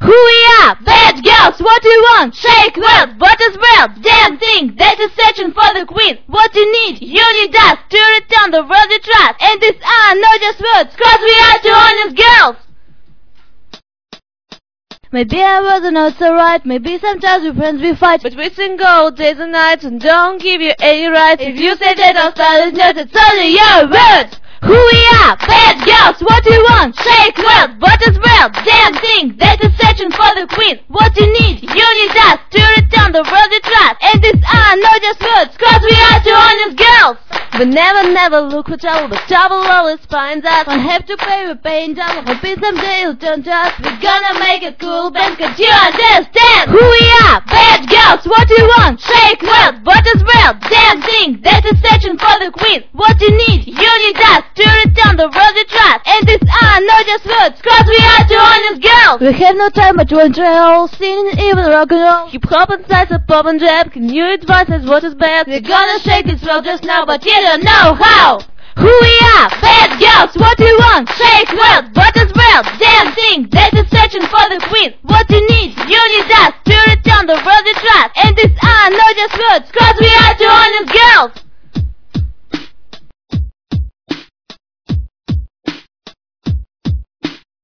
Who we are? Bad girls, what do you want? Shake well, what is real? Damn thing, that is searching for the queen. What you need? You need us to return the world you trust. And these are not just words, cause we are two honest girls. Maybe I wasn't not so right, maybe sometimes we friends we fight, but we sing all days and nights and don't give you any rights. If you say that our style is not, it's only your words. Who we are? Bad girls, what do you want? Shake well, what is real? Damn thing, that is searching for the queen. What you need? You need us to return the world you trust. And these are not just words, cause we are two honest girls. We never look for trouble, but trouble always finds us. Don't have to pay, we're paying double. Hoping someday you'll turn to us. We're gonna make a cool band, cause you understand. Who we are? Bad girls, what do you want? Shake well, what is real? Damn thing, that is searching for the queen. What you need? You need us to return the world you trust. And these are not just words, cause we are two honest girls. We have no time but to enjoy our whole scene, even rock and roll. Hip hop and salsa, pop and rap. Can you advise us what is bad? We're gonna shake this world just now, but you don't know how. Who we are? Bad girls, what do you want? Shake well, what is real? Damn thing, that is searching for the queen. What you need? You need us to return the world you trust. And these are not just words, cause we are